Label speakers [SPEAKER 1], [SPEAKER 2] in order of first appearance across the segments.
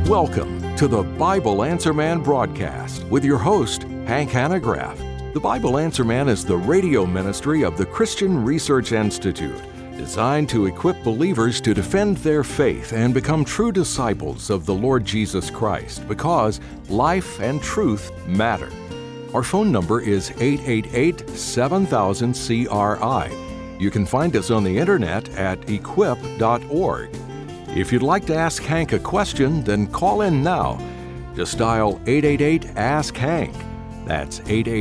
[SPEAKER 1] Welcome to the Bible Answer Man broadcast with your host, Hank Hanegraaff. The Bible Answer Man is the radio ministry of the Christian Research Institute, designed to equip believers to defend their faith and become true disciples of the Lord Jesus Christ, because life and truth matter. Our phone number is 888-7000-CRI. You can find us on the internet at equip.org. If you'd like to ask Hank a question, then call in now. Just dial 888-ASK-HANK. That's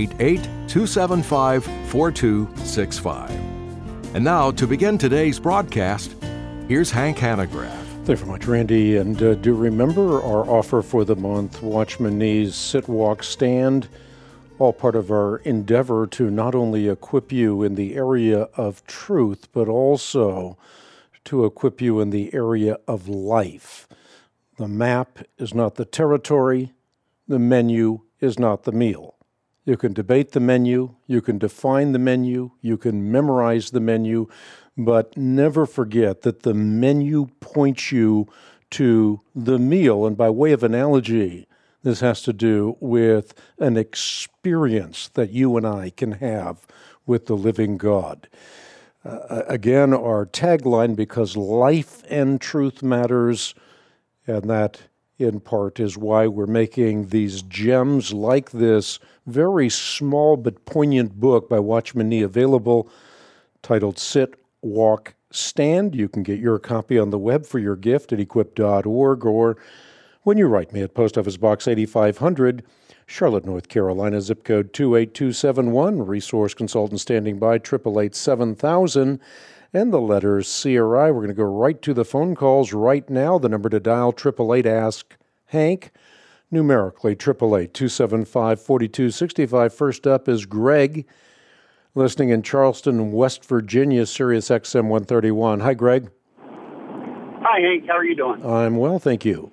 [SPEAKER 1] 888-275-4265. And now, to begin today's broadcast, here's Hank Hanegraaff.
[SPEAKER 2] Thank you very much, Randy. And do remember our offer for the month, Watchman Nee's Sit, Walk, Stand, all part of our endeavor to not only equip you in the area of truth, but also to equip you in the area of life. The map is not the territory. The menu is not the meal. You can debate the menu, you can define the menu, you can memorize the menu, but never forget that the menu points you to the meal. And by way of analogy, this has to do with an experience that you and I can have with the living God. Again, our tagline, because life and truth matters, and that in part is why we're making these gems like this very small but poignant book by Watchman Nee available, titled Sit, Walk, Stand. You can get your copy on the web for your gift at equip.org, or when you write me at Post Office Box 8500, Charlotte, North Carolina, zip code 28271. Resource consultant standing by, 888-7000. And the letters CRI. We're going to go right to the phone calls right now. The number to dial, 888-ASK-HANK. Numerically, 888-275-4265. First up is Greg, listening in Charleston, West Virginia, Sirius XM 131. Hi, Greg.
[SPEAKER 3] Hi, Hank. How are you doing?
[SPEAKER 2] I'm well, thank you.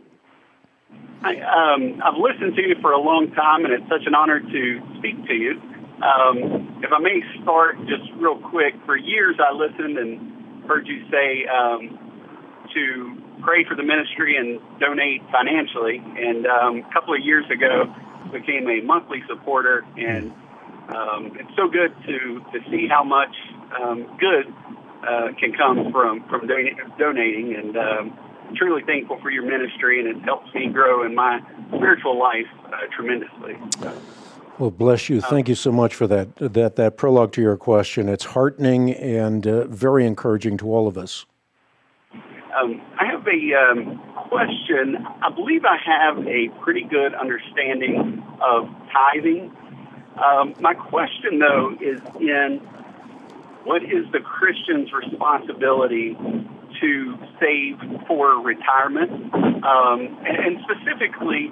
[SPEAKER 3] I've listened to you for a long time, and it's such an honor to speak to you. If I may start just real quick, for years I listened and heard you say to pray for the ministry and donate financially. And a couple of years ago, became a monthly supporter, and it's so good to see how much good can come from donating, and truly thankful for your ministry, and it helps me grow in my spiritual life tremendously.
[SPEAKER 2] Well, bless you. Thank you so much for that prologue to your question. It's heartening and very encouraging to all of us.
[SPEAKER 3] I have a question. I believe I have a pretty good understanding of tithing. My question, though, is in what is the Christian's responsibility to save for retirement, and specifically,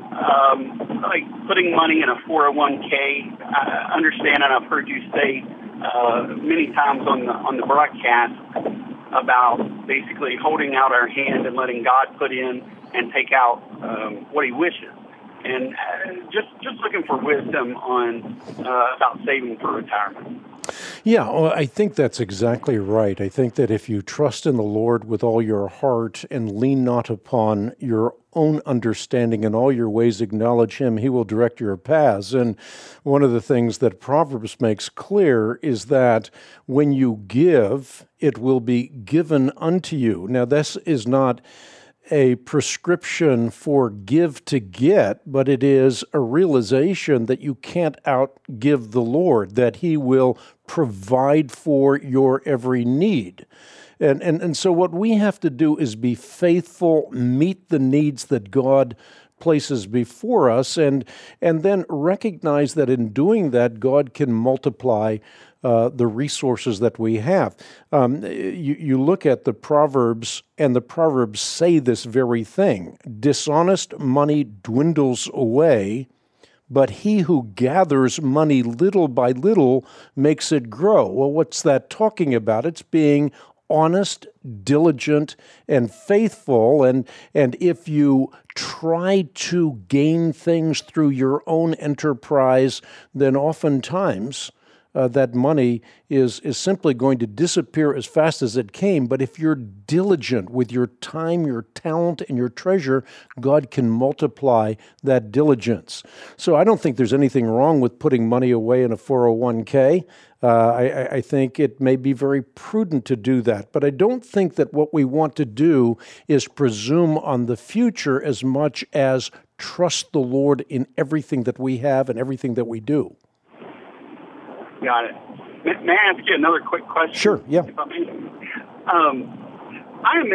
[SPEAKER 3] like putting money in a 401k. I understand, and I've heard you say many times on the broadcast about basically holding out our hand and letting God put in and take out what He wishes, and just looking for wisdom on about saving for retirement.
[SPEAKER 2] Yeah, well, I think that's exactly right. I think that if you trust in the Lord with all your heart and lean not upon your own understanding, in all your ways acknowledge Him, He will direct your paths. And one of the things that Proverbs makes clear is that when you give, it will be given unto you. Now, this is not a prescription for give to get, but it is a realization that you can't outgive the Lord, that He will provide for your every need. And so what we have to do is be faithful, meet the needs that God places before us, and then recognize that in doing that, God can multiply the resources that we have. You look at the Proverbs, and the Proverbs say this very thing. Dishonest money dwindles away, but he who gathers money little by little makes it grow. Well, what's that talking about? It's being honest, diligent, and faithful. And if you try to gain things through your own enterprise, then oftentimes that money is simply going to disappear as fast as it came. But if you're diligent with your time, your talent, and your treasure, God can multiply that diligence. So I don't think there's anything wrong with putting money away in a 401k. I think it may be very prudent to do that, but I don't think that what we want to do is presume on the future as much as trust the Lord in everything that we have and everything that we do.
[SPEAKER 3] Got it. May I ask you another quick question?
[SPEAKER 2] Sure, yeah.
[SPEAKER 3] If I may? I'm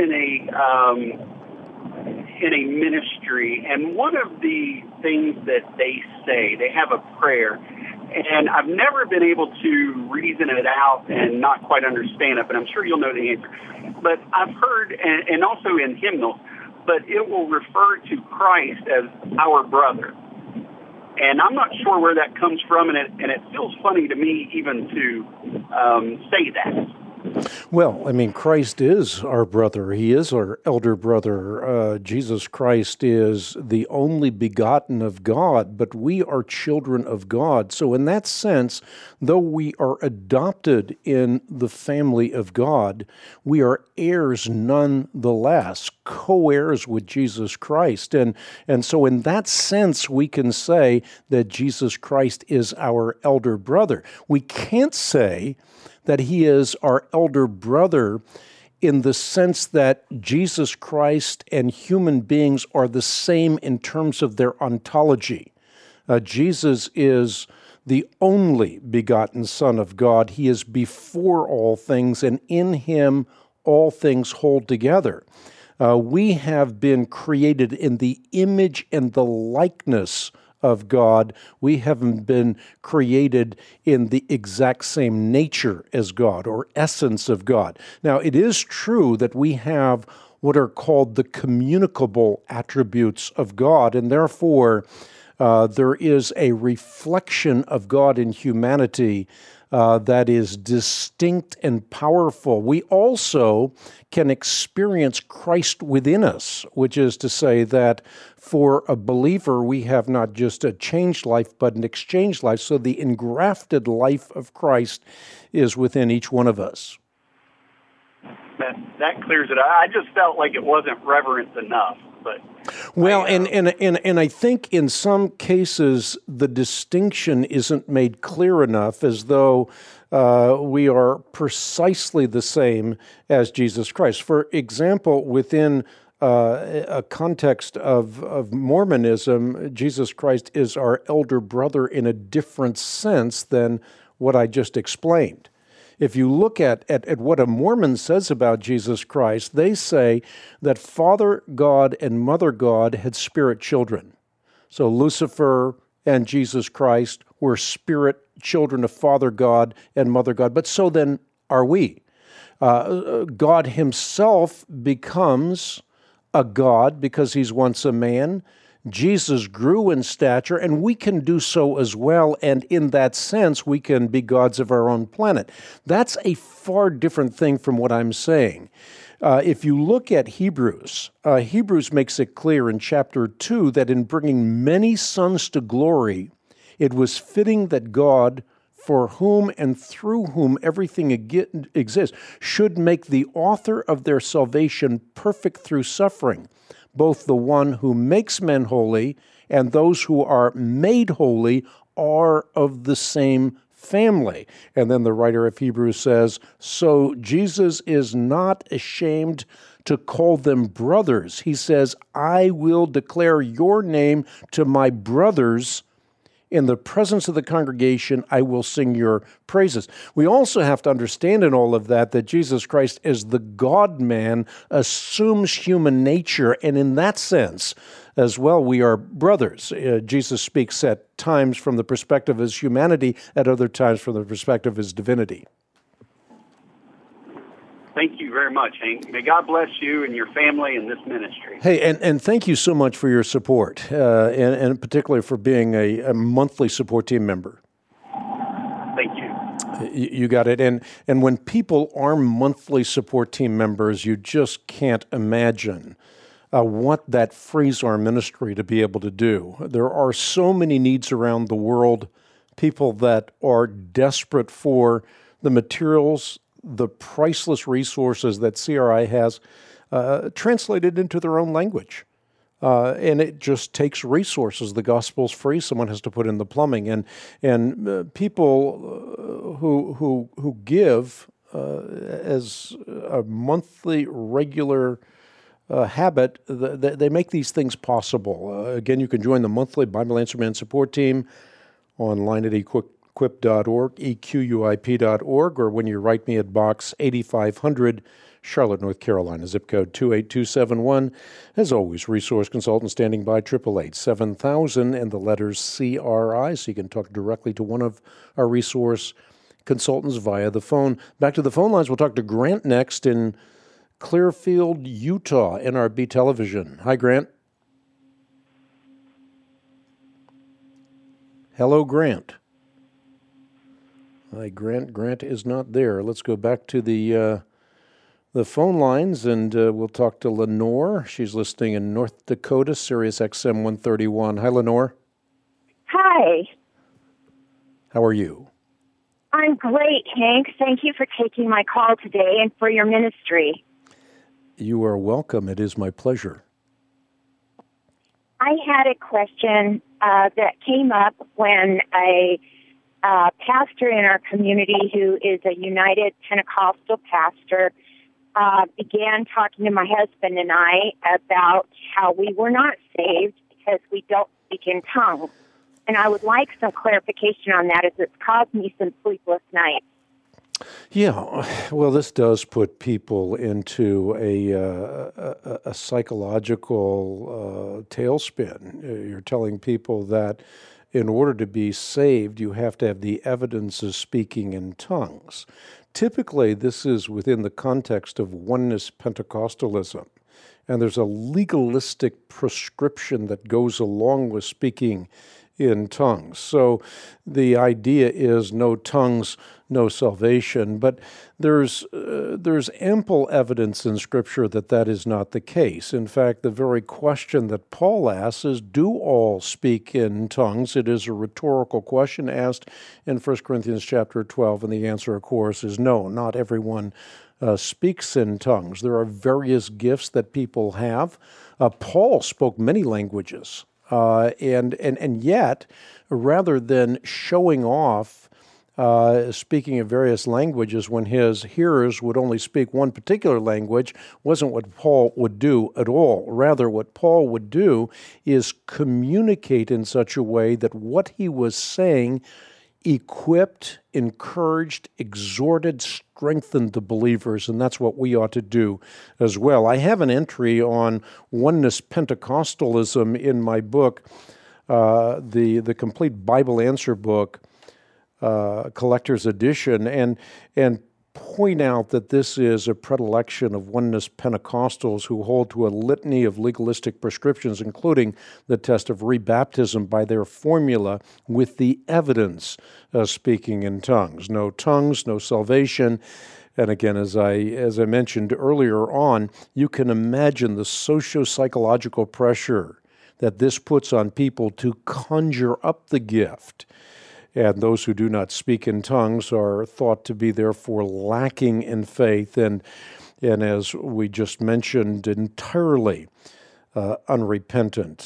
[SPEAKER 3] in a ministry, and one of the things that they say, they have a prayer, and I've never been able to reason it out and not quite understand it, but I'm sure you'll know the answer. But I've heard, and also in hymnals, but it will refer to Christ as our brother. And I'm not sure where that comes from, and it feels funny to me even to say that.
[SPEAKER 2] Well, I mean, Christ is our brother. He is our elder brother. Jesus Christ is the only begotten of God, but we are children of God. So in that sense, though we are adopted in the family of God, we are heirs nonetheless, co-heirs with Jesus Christ. And so in that sense, we can say that Jesus Christ is our elder brother. We can't say that he is our elder brother in the sense that Jesus Christ and human beings are the same in terms of their ontology. Jesus is the only begotten Son of God. He is before all things, and in him all things hold together. We have been created in the image and the likeness of God. We haven't been created in the exact same nature as God or essence of God. Now, it is true that we have what are called the communicable attributes of God, and therefore there is a reflection of God in humanity that is distinct and powerful. We also can experience Christ within us, which is to say that for a believer, we have not just a changed life, but an exchanged life. So the engrafted life of Christ is within each one of us.
[SPEAKER 3] That clears it up. I just felt like it wasn't reverent enough. But
[SPEAKER 2] well, and I think in some cases the distinction isn't made clear enough, as though we are precisely the same as Jesus Christ. For example, within a context of Mormonism, Jesus Christ is our elder brother in a different sense than what I just explained. If you look at what a Mormon says about Jesus Christ, they say that Father God and Mother God had spirit children. So Lucifer and Jesus Christ were spirit children of Father God and Mother God, but so then are we. God himself becomes a God because he's once a man. Jesus grew in stature, and we can do so as well, and in that sense, we can be gods of our own planet. That's a far different thing from what I'm saying. If you look at Hebrews, Hebrews makes it clear in chapter 2 that in bringing many sons to glory, it was fitting that God, for whom and through whom everything exists, should make the author of their salvation perfect through suffering, both the one who makes men holy and those who are made holy are of the same family. And then the writer of Hebrews says, so Jesus is not ashamed to call them brothers. He says, I will declare your name to my brothers. In the presence of the congregation, I will sing your praises. We also have to understand in all of that Jesus Christ, as the God-man, assumes human nature, and in that sense, as well, we are brothers. Jesus speaks at times from the perspective of his humanity, at other times from the perspective of his divinity.
[SPEAKER 3] Thank you very much, Hank. May God bless you and your family and this ministry.
[SPEAKER 2] Hey, and thank you so much for your support, and particularly for being a monthly support team member.
[SPEAKER 3] Thank you.
[SPEAKER 2] You got it. And when people are monthly support team members, you just can't imagine what that frees our ministry to be able to do. There are so many needs around the world people that are desperate for the materials, the priceless resources that CRI has translated into their own language. And it just takes resources. The gospel's free. Someone has to put in the plumbing. And people who give as a monthly regular habit, they make these things possible. Again, you can join the monthly Bible Answer Man support team online at equip.org, equip.org, or when you write me at Box 8500, Charlotte, North Carolina, zip code 28271. As always, resource consultant standing by, 888-7000 and the letters CRI, so you can talk directly to one of our resource consultants via the phone. Back to the phone lines, we'll talk to Grant next in Clearfield, Utah, NRB Television. Hi, Grant. Hello, Grant. Hi, Grant. Grant is not there. Let's go back to the phone lines, and we'll talk to Lenore. She's listening in North Dakota, Sirius XM 131. Hi, Lenore.
[SPEAKER 4] Hi.
[SPEAKER 2] How are you?
[SPEAKER 4] I'm great, Hank. Thank you for taking my call today and for your ministry.
[SPEAKER 2] You are welcome. It is my pleasure.
[SPEAKER 4] I had a question that came up when a pastor in our community who is a United Pentecostal pastor began talking to my husband and I about how we were not saved because we don't speak in tongues. And I would like some clarification on that, as it's caused me some sleepless nights.
[SPEAKER 2] Yeah, well, this does put people into a psychological tailspin. You're telling people that in order to be saved, you have to have the evidence of speaking in tongues. Typically, this is within the context of oneness Pentecostalism, and there's a legalistic prescription that goes along with speaking in tongues. So the idea is no tongues, no salvation. But there's ample evidence in Scripture that that is not the case. In fact, the very question that Paul asks is, do all speak in tongues? It is a rhetorical question asked in 1 Corinthians chapter 12, and the answer, of course, is no, not everyone speaks in tongues. There are various gifts that people have. Paul spoke many languages. And yet, rather than showing off speaking of various languages when his hearers would only speak one particular language, wasn't what Paul would do at all. Rather, what Paul would do is communicate in such a way that what he was saying equipped, encouraged, exhorted, strengthened the believers, and that's what we ought to do as well. I have an entry on oneness Pentecostalism in my book, the Complete Bible Answer book, collector's edition, and point out that this is a predilection of oneness Pentecostals who hold to a litany of legalistic prescriptions, including the test of rebaptism by their formula with the evidence of speaking in tongues. No tongues, no salvation. And again, as I mentioned earlier on, you can imagine the socio-psychological pressure that this puts on people to conjure up the gift. And those who do not speak in tongues are thought to be therefore lacking in faith and as we just mentioned, entirely unrepentant.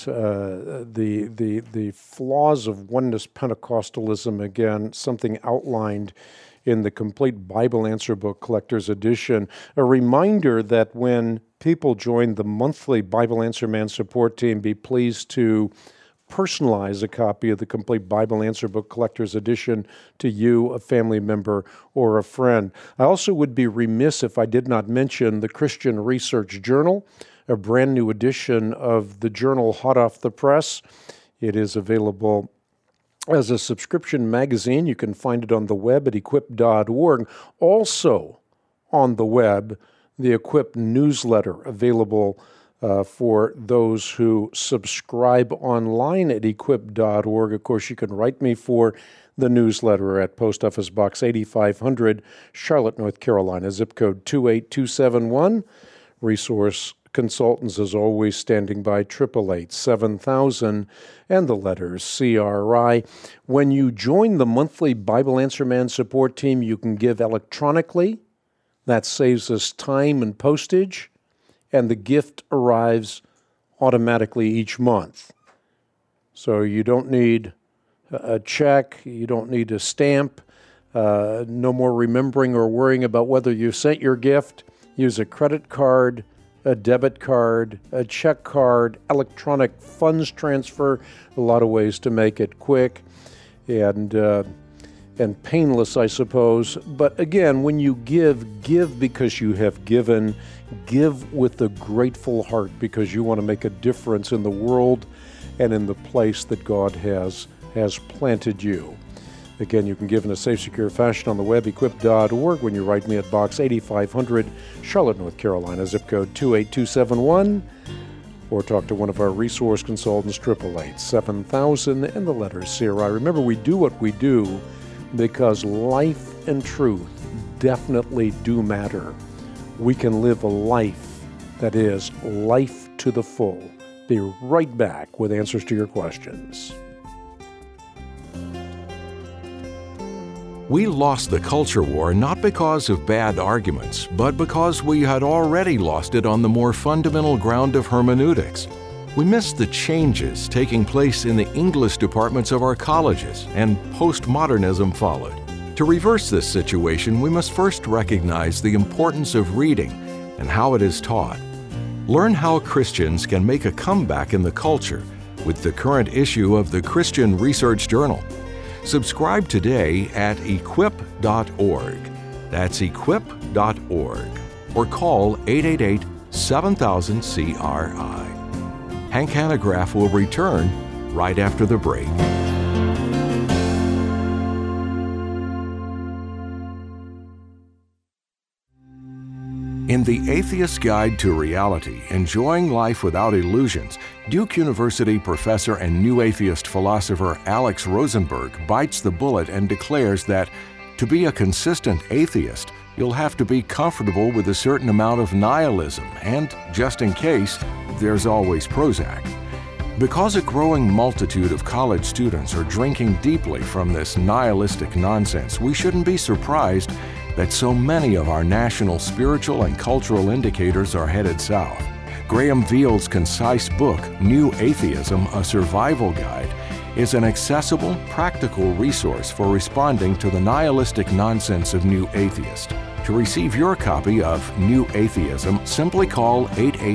[SPEAKER 2] The flaws of oneness Pentecostalism, again, something outlined in the Complete Bible Answer book, collector's edition. A reminder that when people join the monthly Bible Answer Man support team, be pleased to personalize a copy of the Complete Bible Answer book, collector's edition, to you, a family member, or a friend. I also would be remiss if I did not mention the Christian Research Journal, a brand new edition of the journal hot off the press. It is available as a subscription magazine. You can find it on the web at equip.org. Also on the web, the Equip newsletter, available for those who subscribe online at equip.org. Of course, you can write me for the newsletter at Post Office Box 8500, Charlotte, North Carolina, zip code 28271. Resource Consultants, as always, standing by 888-7000 and the letters CRI. When you join the monthly Bible Answer Man support team, you can give electronically. That saves us time and postage, and the gift arrives automatically each month. So you don't need a check, you don't need a stamp, no more remembering or worrying about whether you sent your gift. Use a credit card, a debit card, a check card, electronic funds transfer, a lot of ways to make it quick and painless, I suppose. But again, when you give because you have given. Give with a grateful heart because you want to make a difference in the world and in the place that God has planted you. Again, you can give in a safe, secure fashion on the web, equip.org, when you write me at Box 8500, Charlotte, North Carolina, zip code 28271, or talk to one of our resource consultants, 888-7000, and the letters CRI. Remember, we do what we do because life and truth definitely do matter. We can live a life that is life to the full. Be right back with answers to your questions.
[SPEAKER 1] We lost the culture war not because of bad arguments, but because we had already lost it on the more fundamental ground of hermeneutics. We missed the changes taking place in the English departments of our colleges, and postmodernism followed. To reverse this situation, we must first recognize the importance of reading and how it is taught. Learn how Christians can make a comeback in the culture with the current issue of the Christian Research Journal. Subscribe today at equip.org. That's equip.org. Or call 888-7000-CRI. Hank Hanegraaff will return right after the break. In The Atheist's Guide to Reality, Enjoying Life Without Illusions, Duke University professor and New Atheist philosopher Alex Rosenberg bites the bullet and declares that to be a consistent atheist, you'll have to be comfortable with a certain amount of nihilism, and, just in case, there's always Prozac. Because a growing multitude of college students are drinking deeply from this nihilistic nonsense, we shouldn't be surprised that so many of our national spiritual and cultural indicators are headed south. Graham Veal's concise book, New Atheism, A Survival Guide, is an accessible, practical resource for responding to the nihilistic nonsense of New Atheist. To receive your copy of New Atheism, simply call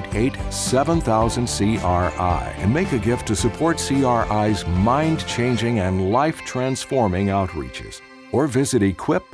[SPEAKER 1] 888-7000-CRI and make a gift to support CRI's mind-changing and life-transforming outreaches. Or visit equip.org.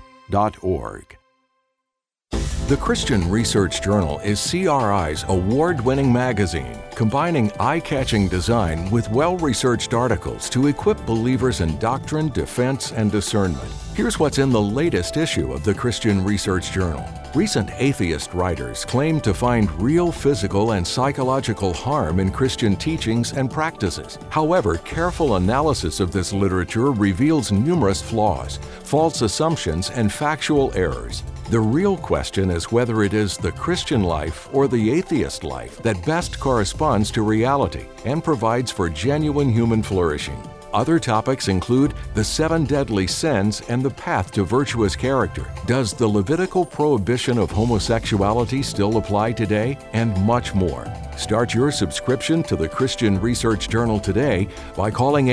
[SPEAKER 1] The Christian Research Journal is CRI's award-winning magazine, combining eye-catching design with well-researched articles to equip believers in doctrine, defense, and discernment. Here's what's in the latest issue of the Christian Research Journal. Recent atheist writers claim to find real physical and psychological harm in Christian teachings and practices. However, careful analysis of this literature reveals numerous flaws, false assumptions, and factual errors. The real question is whether it is the Christian life or the atheist life that best corresponds to reality and provides for genuine human flourishing. Other topics include the 7 deadly sins and the path to virtuous character. Does the Levitical prohibition of homosexuality still apply today? And much more. Start your subscription to the Christian Research Journal today by calling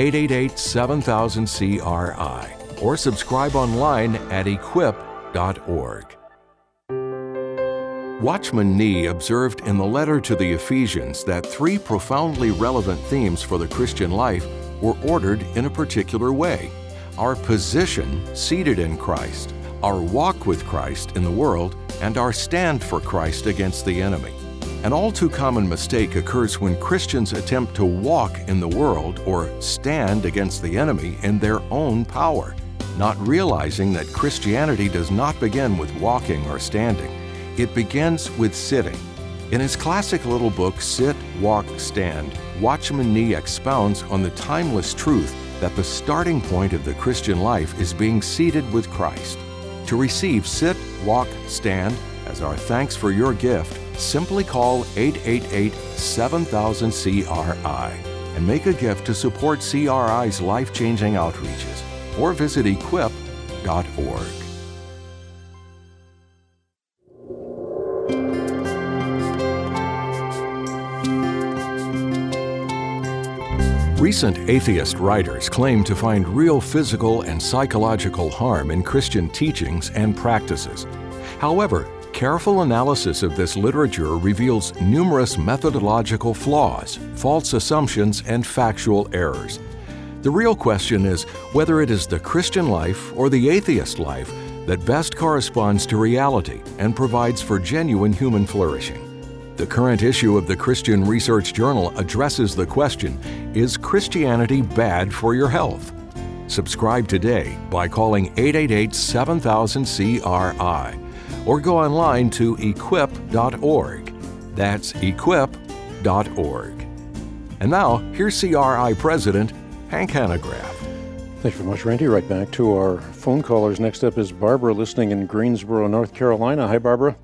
[SPEAKER 1] 888-7000-CRI or subscribe online at equip.org. Watchman Nee observed in the letter to the Ephesians that 3 profoundly relevant themes for the Christian life were ordered in a particular way: our position seated in Christ, our walk with Christ in the world, and our stand for Christ against the enemy. An all too common mistake occurs when Christians attempt to walk in the world or stand against the enemy in their own power, not realizing that Christianity does not begin with walking or standing. It begins with sitting. In his classic little book, Sit, Walk, Stand, Watchman Nee expounds on the timeless truth that the starting point of the Christian life is being seated with Christ. To receive Sit, Walk, Stand as our thanks for your gift, Simply call 888-7,000-CRI and make a gift to support CRI's life-changing outreaches, or visit equip.org. Recent atheist writers claim to find real physical and psychological harm in Christian teachings and practices. However, careful analysis of this literature reveals numerous methodological flaws, false assumptions, and factual errors. The real question is whether it is the Christian life or the atheist life that best corresponds to reality and provides for genuine human flourishing. The current issue of the Christian Research Journal addresses the question, is Christianity bad for your health? Subscribe today by calling 888-7000-CRI or go online to equip.org. That's equip.org. And now, here's CRI President Hank Hanegraaff.
[SPEAKER 2] Thanks very much, Randy. Right back to our phone callers. Next up is Barbara, listening in Greensboro, North Carolina. Hi, Barbara.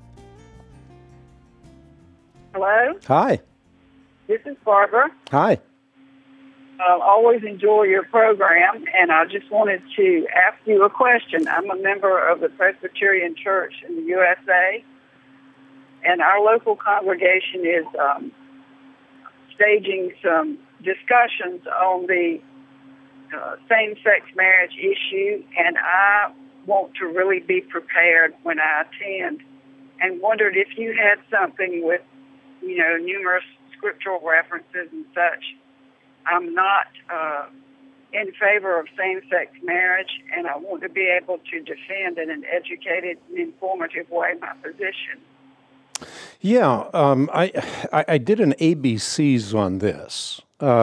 [SPEAKER 5] Hello?
[SPEAKER 2] Hi.
[SPEAKER 5] This is Barbara.
[SPEAKER 2] Hi.
[SPEAKER 5] Always enjoy your program, and I just wanted to ask you a question. I'm a member of the Presbyterian Church in the USA, and our local congregation is staging some discussions on the same-sex marriage issue, and I want to really be prepared when I attend, and wondered if you had something with numerous scriptural references and such. I'm not in favor of same-sex marriage, and I want to be able to defend in an educated and informative way my position.
[SPEAKER 2] Yeah, I did an ABCs on this,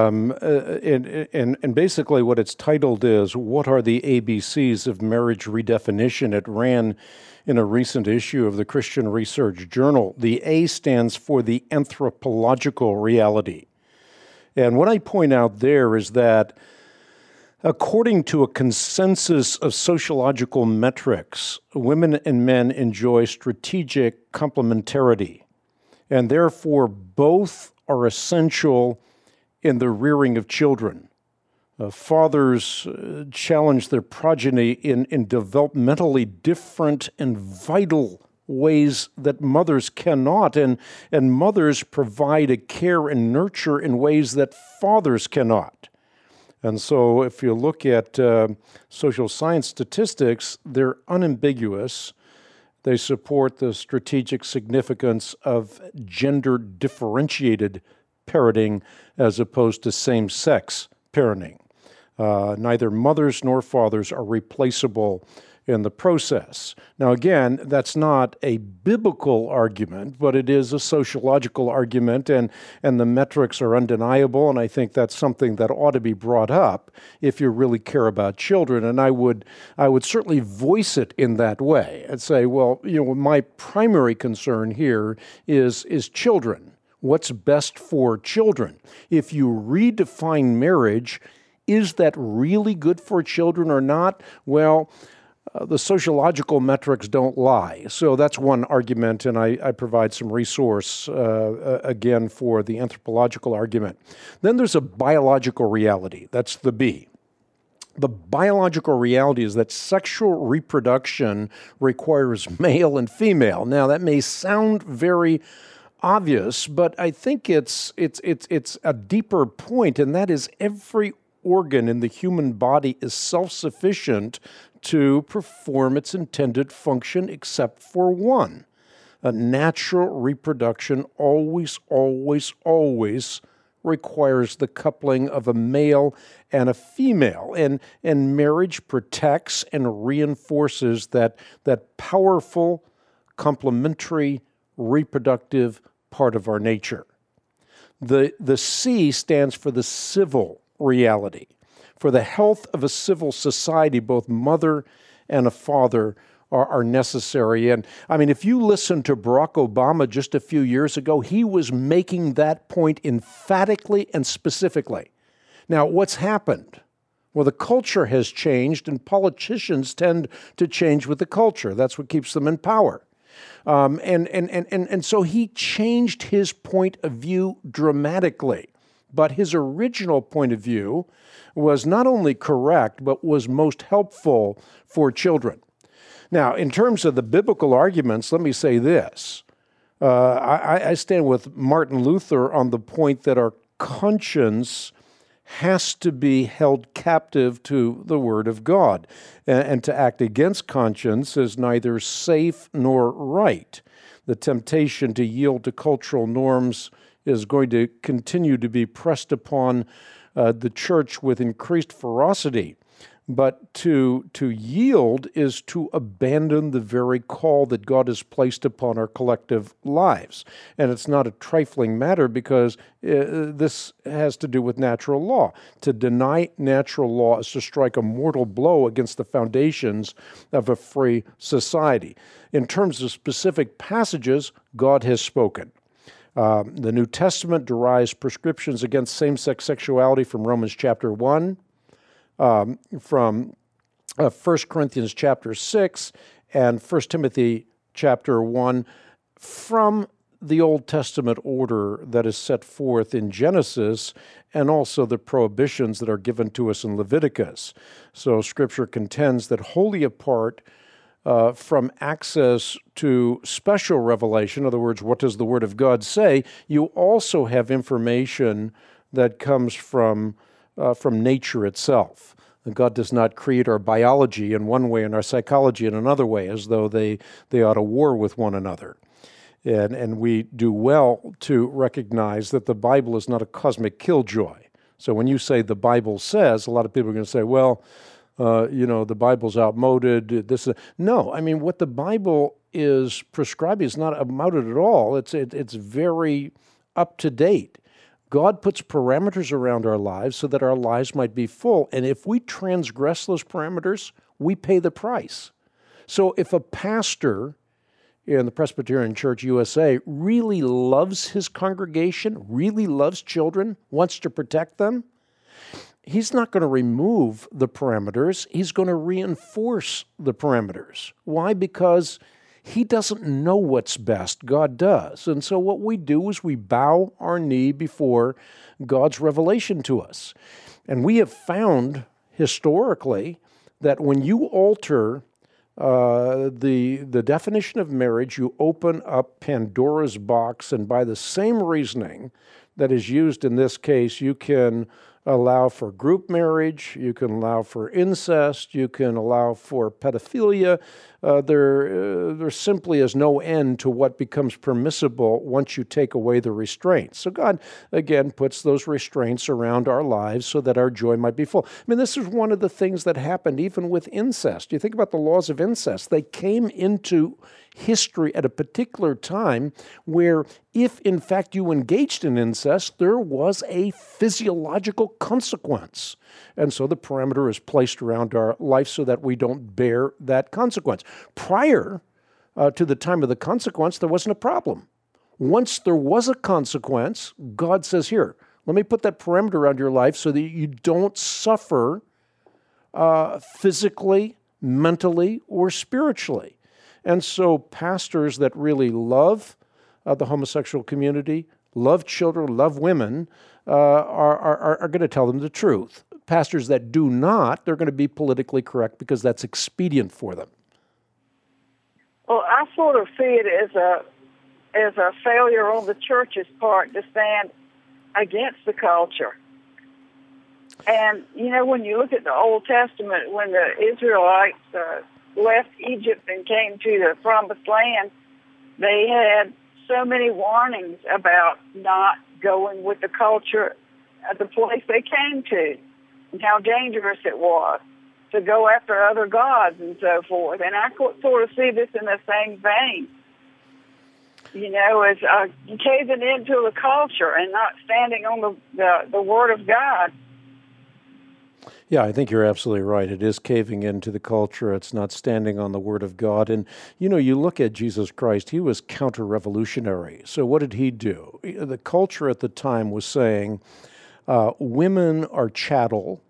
[SPEAKER 2] and basically what it's titled is, what are the ABCs of marriage redefinition? It ran in a recent issue of the Christian Research Journal. The A stands for the anthropological reality. And what I point out there is that according to a consensus of sociological metrics, women and men enjoy strategic complementarity, and therefore both are essential in the rearing of children. Fathers challenge their progeny in developmentally different and vital ways that mothers cannot, and mothers provide a care and nurture in ways that fathers cannot. And so if you look at social science statistics, they're unambiguous. They support the strategic significance of gender-differentiated parenting as opposed to same-sex parenting. Neither mothers nor fathers are replaceable in the process. Now, again, that's not a biblical argument, but it is a sociological argument, and the metrics are undeniable, and I think that's something that ought to be brought up if you really care about children. And I would certainly voice it in that way and say, well, my primary concern here is children. What's best for children? If you redefine marriage, is that really good for children or not? Well, the sociological metrics don't lie. So that's one argument, and I provide some resource, again, for the anthropological argument. Then there's a biological reality. That's the B. The biological reality is that sexual reproduction requires male and female. Now, that may sound very obvious, but I think it's a deeper point, and that is every organ in the human body is self-sufficient to perform its intended function except for one. A natural reproduction always requires the coupling of a male and a female, and marriage protects and reinforces that powerful complementary reproductive part of our nature. The C stands for the civil reality. For the health of a civil society, both mother and a father are necessary. And I mean, if you listen to Barack Obama just a few years ago, he was making that point emphatically and specifically. Now, what's happened? Well, the culture has changed, and politicians tend to change with the culture. That's what keeps them in power. And so he changed his point of view dramatically. But his original point of view was not only correct, but was most helpful for children. Now, in terms of the biblical arguments, let me say this. I stand with Martin Luther on the point that our conscience has to be held captive to the Word of God. And to act against conscience is neither safe nor right. The temptation to yield to cultural norms is going to continue to be pressed upon the church with increased ferocity. But to yield is to abandon the very call that God has placed upon our collective lives. And it's not a trifling matter because this has to do with natural law. To deny natural law is to strike a mortal blow against the foundations of a free society. In terms of specific passages, God has spoken. The New Testament derives prescriptions against same-sex sexuality from Romans chapter 1, from 1 Corinthians chapter 6, and 1 Timothy chapter 1, from the Old Testament order that is set forth in Genesis, and also the prohibitions that are given to us in Leviticus. So Scripture contends that wholly apart from access to special revelation, in other words, what does the Word of God say, you also have information that comes from nature itself. And God does not create our biology in one way and our psychology in another way, as though they ought to war with one another. And we do well to recognize that the Bible is not a cosmic killjoy. So when you say the Bible says, a lot of people are going to say, well, the Bible's outmoded. No, I mean, what the Bible is prescribing is not outmoded at all. It's very up to date. God puts parameters around our lives so that our lives might be full. And if we transgress those parameters, we pay the price. So if a pastor in the Presbyterian Church USA really loves his congregation, really loves children, wants to protect them, he's not going to remove the parameters. He's going to reinforce the parameters. Why? Because he doesn't know what's best. God does. And so what we do is we bow our knee before God's revelation to us. And we have found historically that when you alter the definition of marriage, you open up Pandora's box, and by the same reasoning that is used in this case, you can allow for group marriage, you can allow for incest, you can allow for pedophilia. There simply is no end to what becomes permissible once you take away the restraints. So God, again, puts those restraints around our lives so that our joy might be full. I mean, this is one of the things that happened even with incest. You think about the laws of incest. They came into history at a particular time where if, in fact, you engaged in incest, there was a physiological consequence. And so the parameter is placed around our life so that we don't bear that consequence. Prior to the time of the consequence, there wasn't a problem. Once there was a consequence, God says, here, let me put that parameter around your life so that you don't suffer physically, mentally, or spiritually. And so pastors that really love the homosexual community, love children, love women, are going to tell them the truth. Pastors that do not, they're going to be politically correct because that's expedient for them.
[SPEAKER 5] Well, I sort of see it as a failure on the church's part to stand against the culture. And, when you look at the Old Testament, when the Israelites left Egypt and came to the Promised Land, they had so many warnings about not going with the culture at the place they came to and how dangerous it was to go after other gods and so forth. And I sort of see this in the same vein, as caving into the culture and not standing on the Word of God.
[SPEAKER 2] Yeah, I think you're absolutely right. It is caving into the culture. It's not standing on the Word of God. And, you look at Jesus Christ, he was counter-revolutionary. So what did he do? The culture at the time was saying, women are chattel.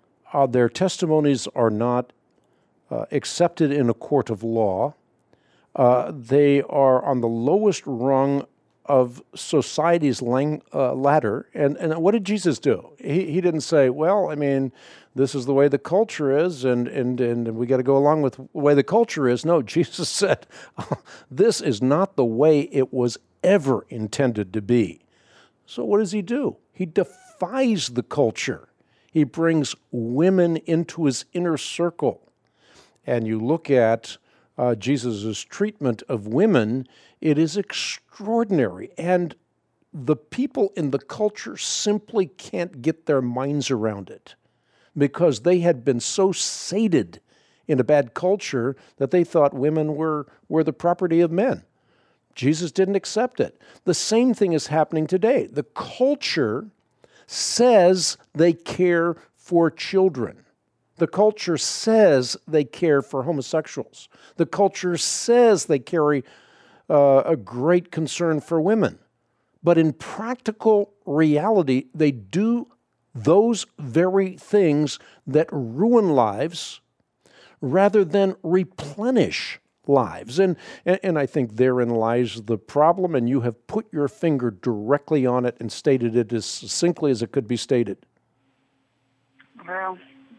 [SPEAKER 2] Their testimonies are not accepted in a court of law. They are on the lowest rung of society's ladder. And what did Jesus do? He didn't say, well, I mean, this is the way the culture is, and we got to go along with the way the culture is. No, Jesus said, this is not the way it was ever intended to be. So what does he do? He defies the culture. He brings women into his inner circle. And you look at Jesus' treatment of women, it is extraordinary. And the people in the culture simply can't get their minds around it because they had been so sated in a bad culture that they thought women were the property of men. Jesus didn't accept it. The same thing is happening today. The culture says they care for children. The culture says they care for homosexuals. The culture says they carry a great concern for women. But in practical reality, they do those very things that ruin lives rather than replenish lives. And I think therein lies the problem, and you have put your finger directly on it and stated it as succinctly as it could be stated.
[SPEAKER 5] Well,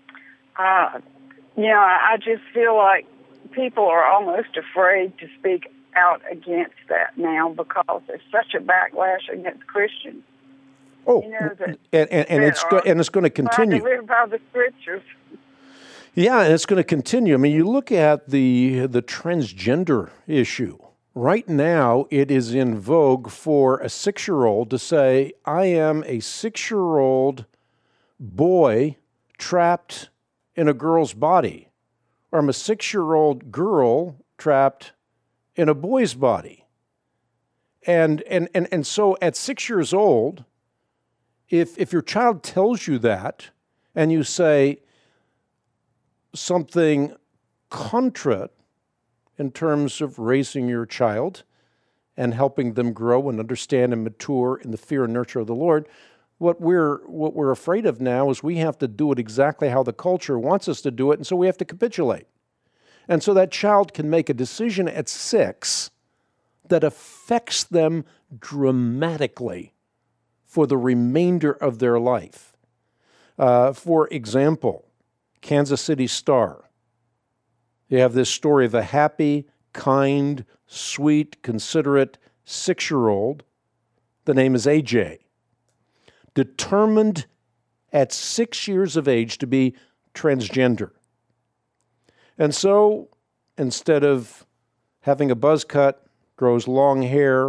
[SPEAKER 5] I just feel like people are almost afraid to speak out against that now because there's such a backlash against Christians.
[SPEAKER 2] Oh, and it's going to continue.
[SPEAKER 5] To live by the scriptures.
[SPEAKER 2] Yeah, and it's going to continue. I mean, you look at the transgender issue. Right now, it is in vogue for a 6-year-old to say, I am a 6-year-old boy trapped in a girl's body, or I'm a 6-year-old girl trapped in a boy's body. And so at 6 years old, if your child tells you that, and you say something contra in terms of raising your child and helping them grow and understand and mature in the fear and nurture of the Lord, what we're afraid of now is we have to do it exactly how the culture wants us to do it, and so we have to capitulate. And so that child can make a decision at 6 that affects them dramatically for the remainder of their life. For example, Kansas City Star. You have this story of a happy, kind, sweet, considerate 6-year-old. The name is AJ. Determined at 6 years of age to be transgender. And so, instead of having a buzz cut, grows long hair,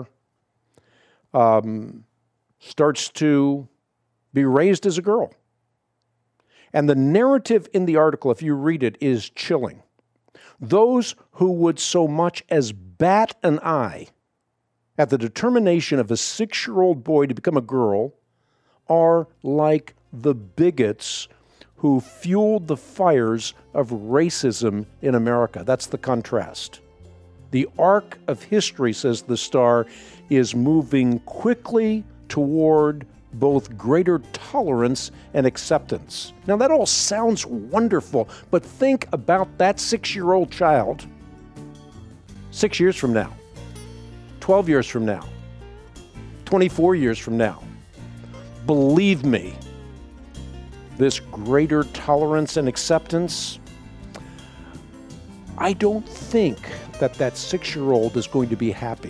[SPEAKER 2] starts to be raised as a girl. And the narrative in the article, if you read it, is chilling. Those who would so much as bat an eye at the determination of a 6-year-old boy to become a girl are like the bigots who fueled the fires of racism in America. That's the contrast. The arc of history, says the Star, is moving quickly toward both greater tolerance and acceptance. Now, that all sounds wonderful, but think about that 6-year-old child 6 years from now, 12 years from now, 24 years from now. Believe me, this greater tolerance and acceptance, I don't think that 6-year-old is going to be happy.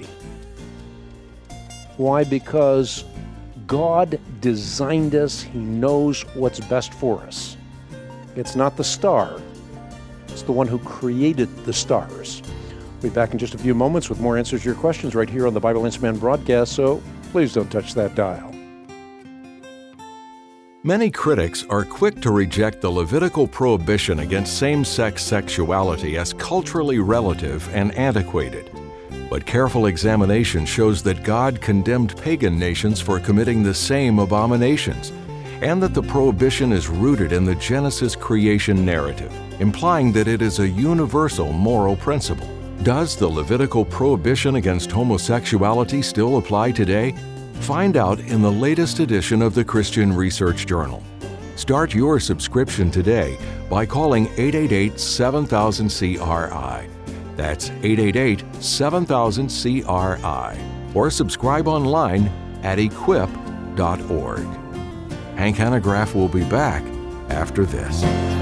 [SPEAKER 2] Why? Because God designed us. He knows what's best for us. It's not the star. It's the one who created the stars. We'll be back in just a few moments with more answers to your questions right here on the Bible Answer Man broadcast, so please don't touch that dial.
[SPEAKER 1] Many critics are quick to reject the Levitical prohibition against same-sex sexuality as culturally relative and antiquated. But careful examination shows that God condemned pagan nations for committing the same abominations, and that the prohibition is rooted in the Genesis creation narrative, implying that it is a universal moral principle. Does the Levitical prohibition against homosexuality still apply today? Find out in the latest edition of the Christian Research Journal. Start your subscription today by calling 888-7000-CRI. That's 888-7000-CRI. Or subscribe online at equip.org. Hank Hanegraaff will be back after this.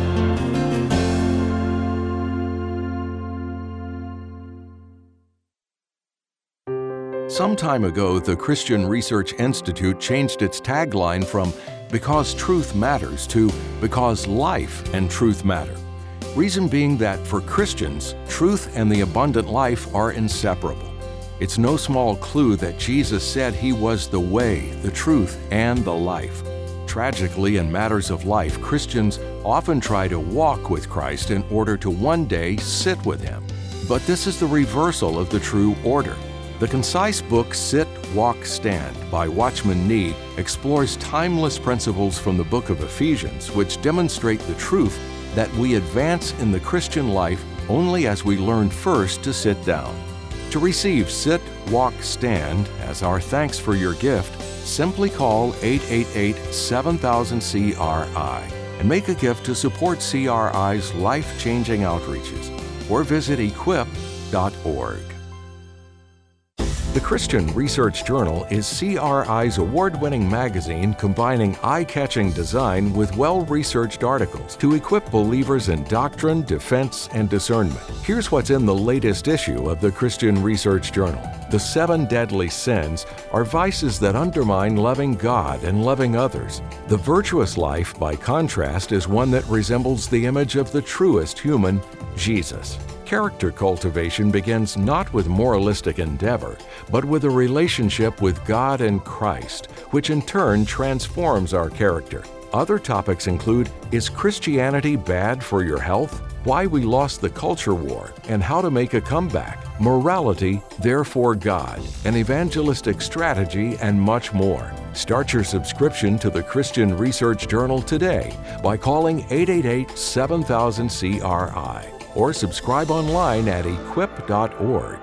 [SPEAKER 1] Some time ago, the Christian Research Institute changed its tagline from "Because Truth Matters" to "Because Life and Truth Matter." Reason being that for Christians, truth and the abundant life are inseparable. It's no small clue that Jesus said He was the way, the truth, and the life. Tragically, in matters of life, Christians often try to walk with Christ in order to one day sit with Him. But this is the reversal of the true order. The concise book Sit, Walk, Stand by Watchman Nee explores timeless principles from the book of Ephesians, which demonstrate the truth that we advance in the Christian life only as we learn first to sit down. To receive Sit, Walk, Stand as our thanks for your gift, simply call 888-7000-CRI and make a gift to support CRI's life-changing outreaches, or visit equip.org. The Christian Research Journal is CRI's award-winning magazine combining eye-catching design with well-researched articles to equip believers in doctrine, defense, and discernment. Here's what's in the latest issue of the Christian Research Journal. The 7 deadly sins are vices that undermine loving God and loving others. The virtuous life, by contrast, is one that resembles the image of the truest human, Jesus. Character cultivation begins not with moralistic endeavor, but with a relationship with God and Christ, which in turn transforms our character. Other topics include: Is Christianity bad for your health? Why we lost the culture war and how to make a comeback. Morality, therefore God, an evangelistic strategy, and much more. Start your subscription to the Christian Research Journal today by calling 888-7000-CRI. or subscribe online at equip.org.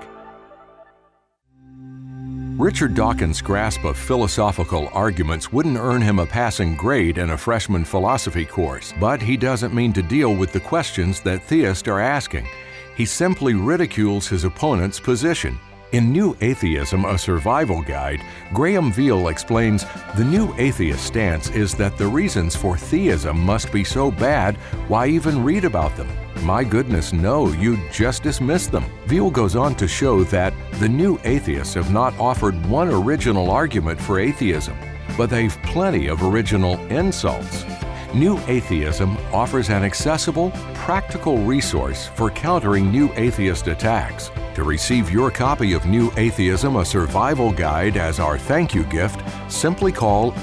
[SPEAKER 1] Richard Dawkins' grasp of philosophical arguments wouldn't earn him a passing grade in a freshman philosophy course, but he doesn't mean to deal with the questions that theists are asking. He simply ridicules his opponent's position. In New Atheism, a Survival Guide, Graham Veal explains the New Atheist stance is that the reasons for theism must be so bad, why even read about them? My goodness, no, you just dismiss them. Veal goes on to show that the New Atheists have not offered one original argument for atheism, but they've plenty of original insults. New Atheism offers an accessible, practical resource for countering New Atheist attacks. To receive your copy of New Atheism, a Survival Guide as our thank you gift, simply call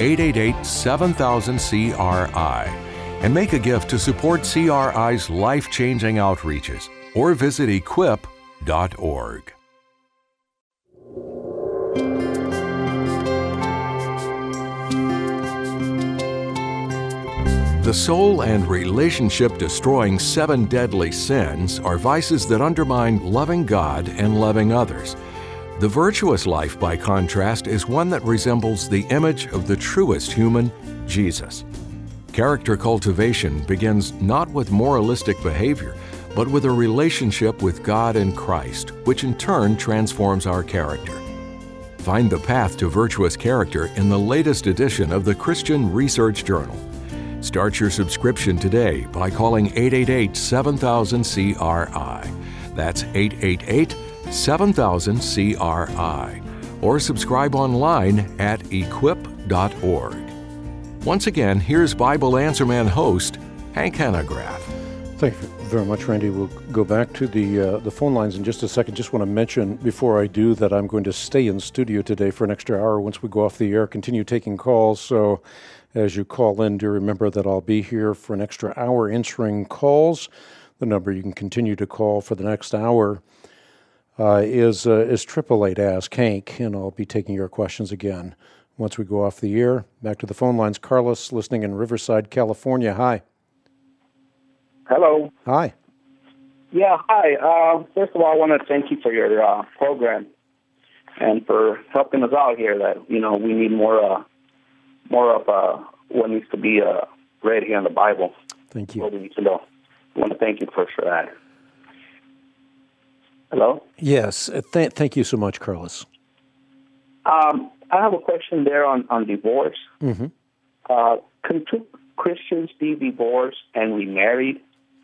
[SPEAKER 1] 888-7000-CRI and make a gift to support CRI's life-changing outreaches, or visit equip.org. The soul and relationship-destroying 7 deadly sins are vices that undermine loving God and loving others. The virtuous life, by contrast, is one that resembles the image of the truest human, Jesus. Character cultivation begins not with moralistic behavior, but with a relationship with God and Christ, which in turn transforms our character. Find the path to virtuous character in the latest edition of the Christian Research Journal. Start your subscription today by calling 888-7000-CRI. That's 888-7000-CRI. Or subscribe online at equip.org. Once again, here's Bible Answer Man host, Hank Hanegraaff.
[SPEAKER 2] Thank you very much, Randy. We'll go back to the phone lines in just a second. Just want to mention before I do that I'm going to stay in studio today for an extra hour once we go off the air, continue taking calls. So as you call in, do remember that I'll be here for an extra hour answering calls. The number you can continue to call for the next hour is 888-ASK-HANK, and I'll be taking your questions again once we go off the air. Back to the phone lines. Carlos, listening in Riverside, California. Hi.
[SPEAKER 6] Hello.
[SPEAKER 2] Hi.
[SPEAKER 6] Yeah, hi. First of all, I want to thank you for your program and for helping us out here. That we need more of what needs to be read here in the Bible.
[SPEAKER 2] Thank you.
[SPEAKER 6] Where we need to go. I want to thank you first for that. Hello?
[SPEAKER 2] Yes. Thank you so much, Carlos.
[SPEAKER 6] I have a question there on divorce.
[SPEAKER 2] Mm-hmm.
[SPEAKER 6] Can two Christians be divorced and remarried?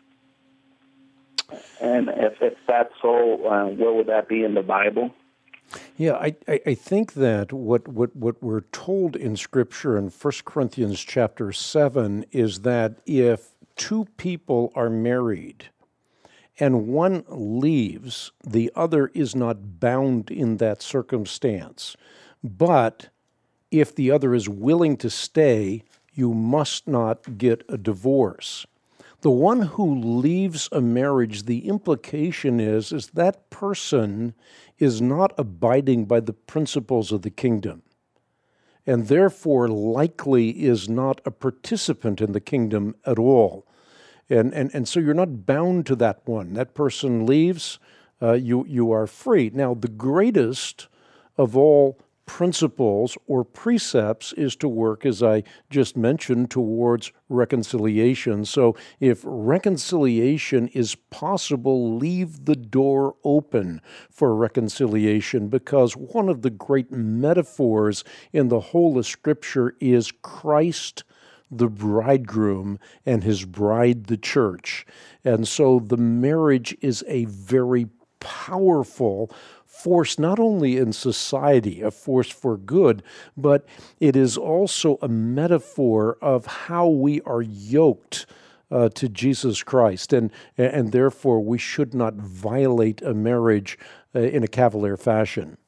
[SPEAKER 6] And if that's so, where would that be in the Bible?
[SPEAKER 2] Yeah, I think that what we're told in Scripture in 1 Corinthians chapter 7 is that if two people are married and one leaves, the other is not bound in that circumstance. But if the other is willing to stay, you must not get a divorce. The one who leaves a marriage, the implication is that person is not abiding by the principles of the kingdom, and therefore likely is not a participant in the kingdom at all. And so you're not bound to that one. That person leaves, you are free. Now, the greatest of all principles or precepts is to work, as I just mentioned, towards reconciliation. So if reconciliation is possible, leave the door open for reconciliation, because one of the great metaphors in the whole of Scripture is Christ the bridegroom and his bride the church. And so the marriage is a very powerful force, not only in society, a force for good, but it is also a metaphor of how we are yoked to Jesus Christ, and therefore we should not violate a marriage in a cavalier fashion.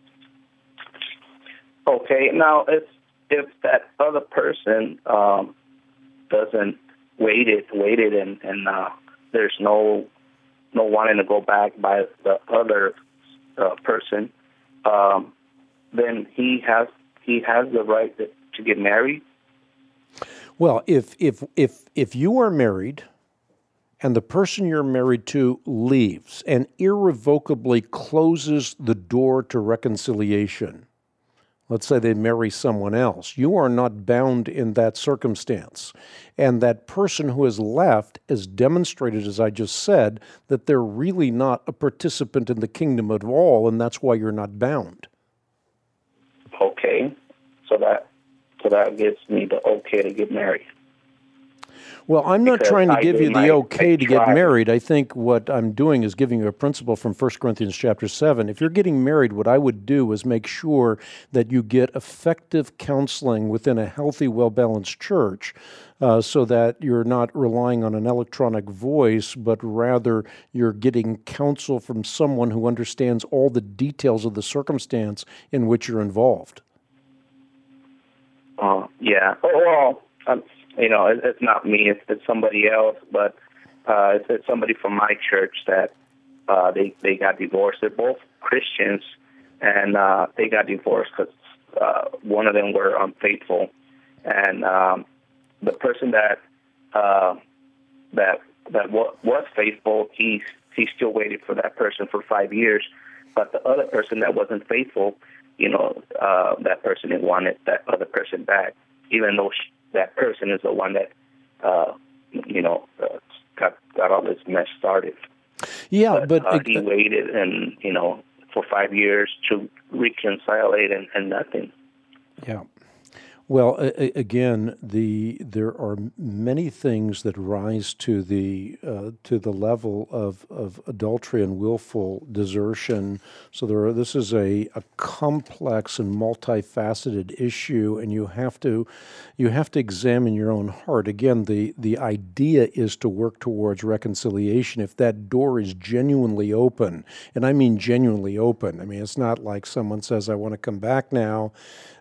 [SPEAKER 6] Okay, now if that other person doesn't waited and there's no wanting to go back by the other person, then he has the right to get married.
[SPEAKER 2] Well, if you are married and the person you're married to leaves and irrevocably closes the door to reconciliation, let's say they marry someone else, you are not bound in that circumstance. And that person who has left has demonstrated, as I just said, that they're really not a participant in the kingdom at all, and that's why you're not bound.
[SPEAKER 6] Okay, so that gives me the okay to get married.
[SPEAKER 2] Well, I'm not trying to give you the okay to get married. I think what I'm doing is giving you a principle from 1 Corinthians chapter 7. If you're getting married, what I would do is make sure that you get effective counseling within a healthy, well-balanced church, so that you're not relying on an electronic voice, but rather you're getting counsel from someone who understands all the details of the circumstance in which you're involved.
[SPEAKER 6] Yeah. Well, it's not me, it's somebody else, but it's somebody from my church that they got divorced. They're both Christians, and they got divorced because one of them were unfaithful, and the person that was faithful, he still waited for that person for 5 years, but the other person that wasn't faithful, that person wanted that other person back, even though that person is the one that, got all this mess started.
[SPEAKER 2] Yeah, but
[SPEAKER 6] he waited and, for 5 years to reconcile it and nothing.
[SPEAKER 2] Yeah. Well, again, there are many things that rise to the level of adultery and willful desertion. So this is a complex and multifaceted issue, and you have to examine your own heart. Again, the idea is to work towards reconciliation. If that door is genuinely open, and I mean genuinely open, I mean it's not like someone says, "I want to come back now."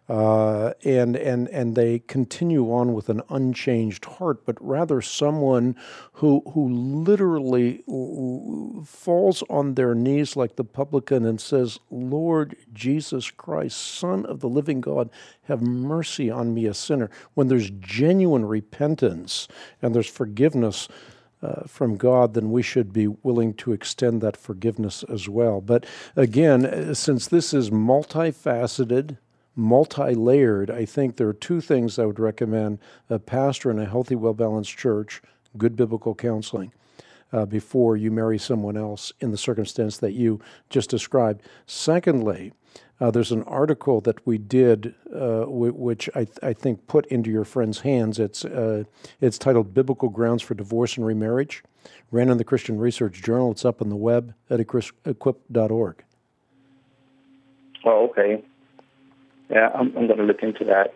[SPEAKER 2] And they continue on with an unchanged heart, but rather someone who literally falls on their knees like the publican and says, "Lord Jesus Christ, Son of the living God, have mercy on me, a sinner." When there's genuine repentance and there's forgiveness from God, then we should be willing to extend that forgiveness as well. But again, since this is multifaceted, multi-layered, I think there are two things I would recommend: a pastor in a healthy, well-balanced church, good biblical counseling. before you marry someone else in the circumstance that you just described. Secondly, there's an article that we did, which I think put into your friend's hands. It's titled "Biblical Grounds for Divorce and Remarriage." Ran in the Christian Research Journal. It's up on the web at equip.org.
[SPEAKER 6] Oh, okay. Yeah, I'm going to look into that.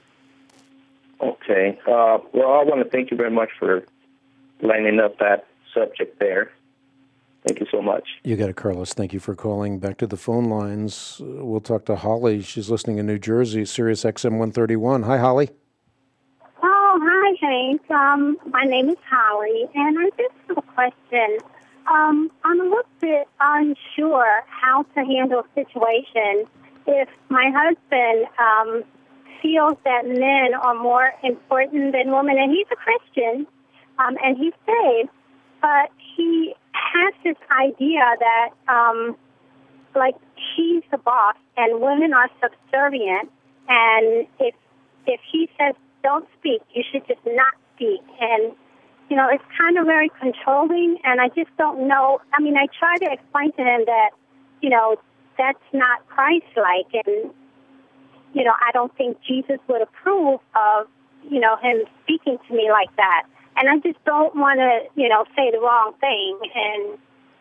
[SPEAKER 6] Okay. Well, I want to thank you very much for lining up that subject there. Thank you so much.
[SPEAKER 2] You got it, Carlos. Thank you for calling. Back to the phone lines. We'll talk to Holly. She's listening in New Jersey, Sirius XM 131. Hi, Holly.
[SPEAKER 7] Oh, hi, Hank. My name is Holly, and I just have a question. I'm a little bit unsure how to handle a situation if my husband feels that men are more important than women, and he's a Christian, and he's saved, but he has this idea that, like, he's the boss and women are subservient, and if he says don't speak, you should just not speak, and it's kind of very controlling, and I just don't know. I mean, I try to explain to him that, that's not Christ-like, and, I don't think Jesus would approve of, him speaking to me like that. And I just don't want to, say the wrong thing and,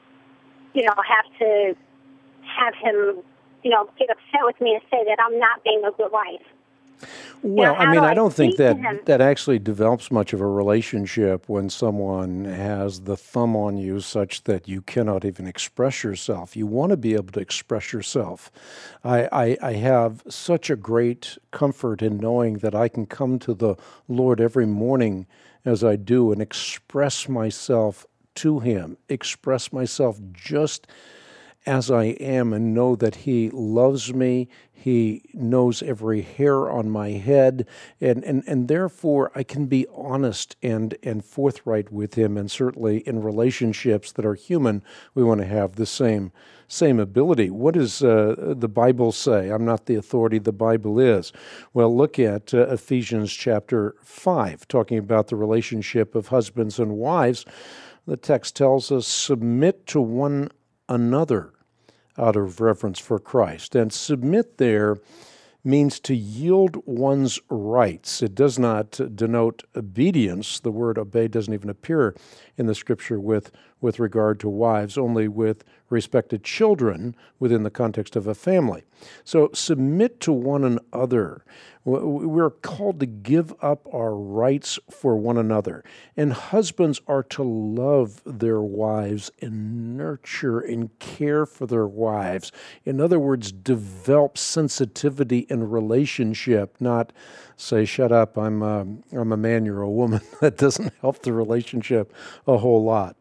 [SPEAKER 7] have to have him, get upset with me and say that I'm not being a good wife.
[SPEAKER 2] Well, I don't think that actually develops much of a relationship when someone has the thumb on you such that you cannot even express yourself. You want to be able to express yourself. I have such a great comfort in knowing that I can come to the Lord every morning as I do and express myself to Him, express myself just as I am, and know that He loves me. He knows every hair on my head, and therefore I can be honest and forthright with Him. And certainly in relationships that are human, we want to have the same ability. What does the Bible say? I'm not the authority, the Bible is. Well, look at Ephesians chapter 5, talking about the relationship of husbands and wives. The text tells us, submit to one another out of reverence for Christ. And submit there means to yield one's rights. It does not denote obedience. The word obey doesn't even appear in the Scripture with regard to wives, only with respect to children within the context of a family. So submit to one another. We're called to give up our rights for one another. And husbands are to love their wives and nurture and care for their wives. In other words, develop sensitivity in relationship, not say, shut up, I'm a man, you're a woman. That doesn't help the relationship a whole lot.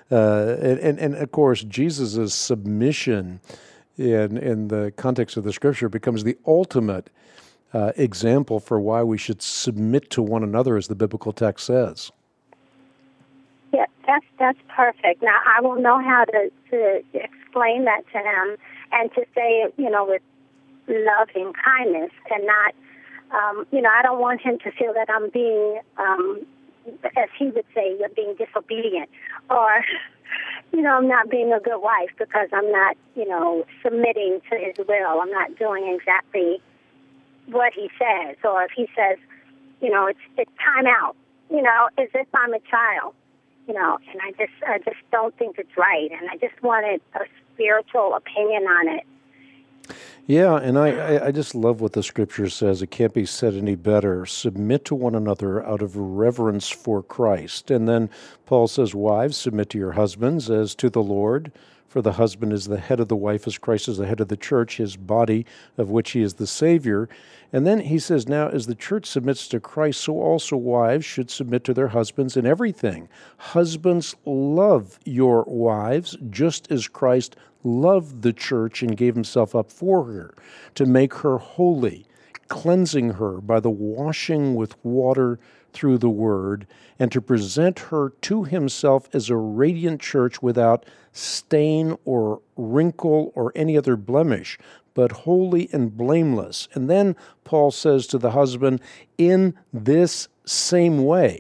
[SPEAKER 2] And of course, Jesus' submission in the context of the Scripture becomes the ultimate example for why we should submit to one another, as the biblical text says.
[SPEAKER 7] Yeah, that's perfect. Now, I will know how to explain that to him and to say it, with loving kindness and not, I don't want him to feel that I'm being, as he would say, being disobedient or, I'm not being a good wife because I'm not, submitting to his will. I'm not doing exactly what he says. Or if he says, it's time out, as if I'm a child, and I just don't think it's right. And I just wanted a spiritual opinion on it.
[SPEAKER 2] Yeah, and I just love what the Scripture says. It can't be said any better. Submit to one another out of reverence for Christ. And then Paul says, wives, submit to your husbands as to the Lord. For the husband is the head of the wife, as Christ is the head of the church, his body, of which he is the Savior. And then he says, now as the church submits to Christ, so also wives should submit to their husbands in everything. Husbands, love your wives, just as Christ loved the church and gave himself up for her, to make her holy, cleansing her by the washing with water through the word, and to present her to himself as a radiant church without stain or wrinkle or any other blemish, but holy and blameless. And then Paul says to the husband, in this same way,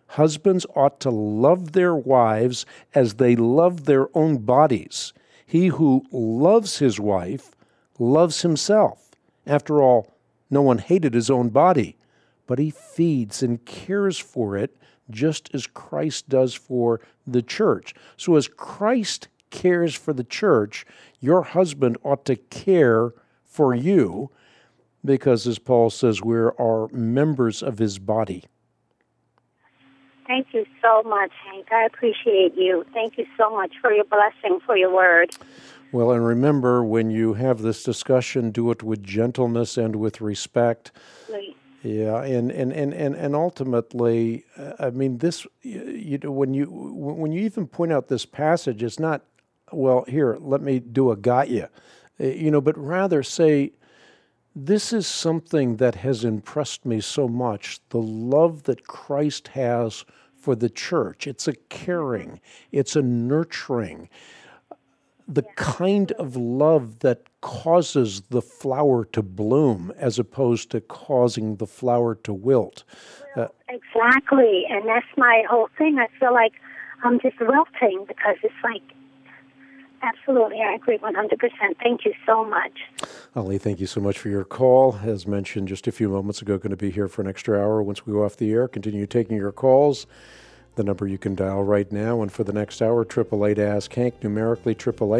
[SPEAKER 2] Husbands ought to love their wives as they love their own bodies. He who loves his wife loves himself. After all, no one hated his own body, but he feeds and cares for it just as Christ does for the church. So as Christ cares for the church, your husband ought to care for you because, as Paul says, we are members of his body.
[SPEAKER 7] Thank you so much, Hank. I appreciate you. Thank you so much for your blessing, for your word.
[SPEAKER 2] Well, and remember, when you have this discussion, do it with gentleness and with respect.
[SPEAKER 7] Right.
[SPEAKER 2] Yeah, and ultimately, I mean, this, you know, when you even point out this passage, it's not, well, here, let me do a got you, you know, but rather say, this is something that has impressed me so much, the love that Christ has for the church. It's a caring, it's a nurturing, the kind of love that causes the flower to bloom as opposed to causing the flower to wilt.
[SPEAKER 7] Exactly, and that's my whole thing. I feel like I'm just wilting because it's like, absolutely, I agree 100%. Thank you so much.
[SPEAKER 2] Ali, thank you so much for your call. As mentioned just a few moments ago, going to be here for an extra hour once we go off the air. Continue taking your calls. The number you can dial right now, and for the next hour, 888-ASK-HANK, numerically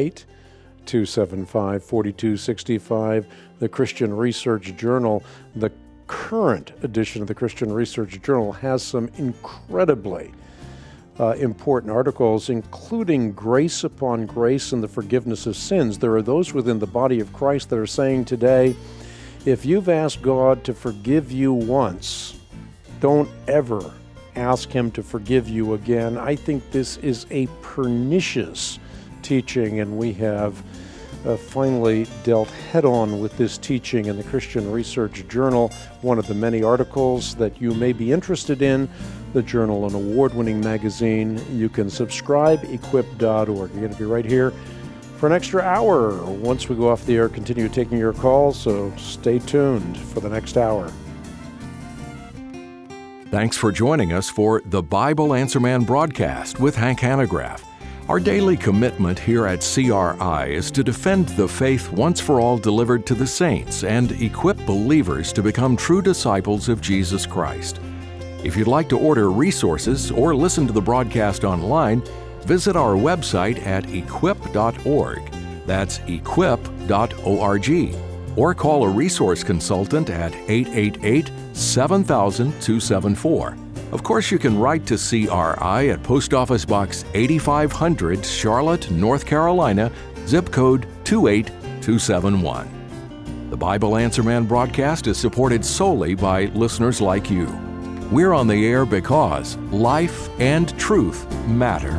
[SPEAKER 2] 888-275-4265. The Christian Research Journal, the current edition of the Christian Research Journal, has some incredibly important articles, including Grace Upon Grace and the Forgiveness of Sins. There are those within the body of Christ that are saying today, if you've asked God to forgive you once, don't ever ask him to forgive you again. I think this is a pernicious teaching, and we have finally dealt head-on with this teaching in the Christian Research Journal, one of the many articles that you may be interested in. The Journal, an award-winning magazine. You can subscribe, equip.org. You're going to be right here for an extra hour. Once we go off the air, continue taking your calls, so stay tuned for the next hour.
[SPEAKER 1] Thanks for joining us for the Bible Answer Man broadcast with Hank Hanegraaff. Our daily commitment here at CRI is to defend the faith once for all delivered to the saints and equip believers to become true disciples of Jesus Christ. If you'd like to order resources or listen to the broadcast online, visit our website at equip.org. That's equip.org. Or call a resource consultant at 888-7000-274. Of course, you can write to CRI at Post Office Box 8500, Charlotte, North Carolina, zip code 28271. The Bible Answer Man broadcast is supported solely by listeners like you. We're on the air because life and truth matter.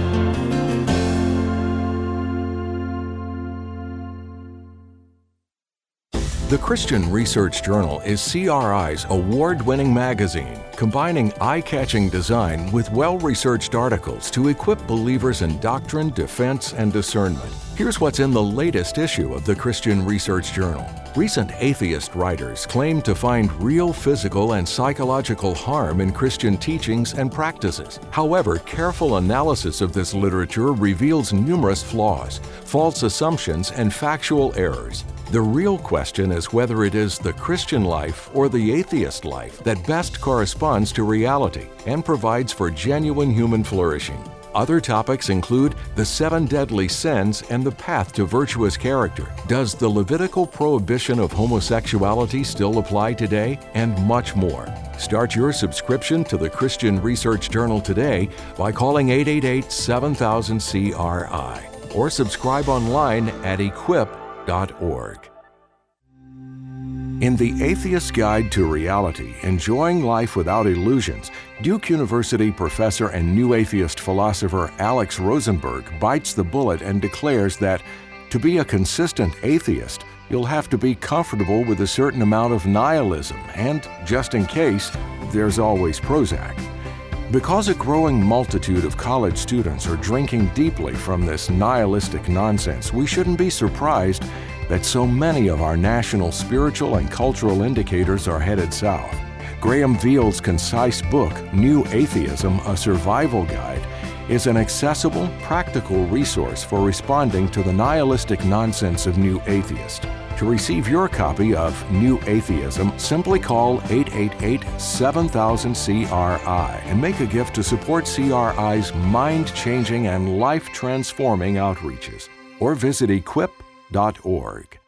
[SPEAKER 1] The Christian Research Journal is CRI's award-winning magazine, combining eye-catching design with well-researched articles to equip believers in doctrine, defense, and discernment. Here's what's in the latest issue of the Christian Research Journal. Recent atheist writers claim to find real physical and psychological harm in Christian teachings and practices. However, careful analysis of this literature reveals numerous flaws, false assumptions, and factual errors. The real question is whether it is the Christian life or the atheist life that best corresponds to reality and provides for genuine human flourishing. Other topics include the 7 deadly sins and the path to virtuous character. Does the Levitical prohibition of homosexuality still apply today? And much more. Start your subscription to the Christian Research Journal today by calling 888-7000-CRI or subscribe online at equip.org. In The Atheist's Guide to Reality, Enjoying Life Without Illusions, Duke University professor and New Atheist philosopher Alex Rosenberg bites the bullet and declares that to be a consistent atheist, you'll have to be comfortable with a certain amount of nihilism and, just in case, there's always Prozac. Because a growing multitude of college students are drinking deeply from this nihilistic nonsense, we shouldn't be surprised that so many of our national spiritual and cultural indicators are headed south. Graham Veal's concise book, New Atheism, A Survival Guide, is an accessible, practical resource for responding to the nihilistic nonsense of New Atheist. To receive your copy of New Atheism, simply call 888-7000-CRI and make a gift to support CRI's mind-changing and life-transforming outreaches, or visit equip.org.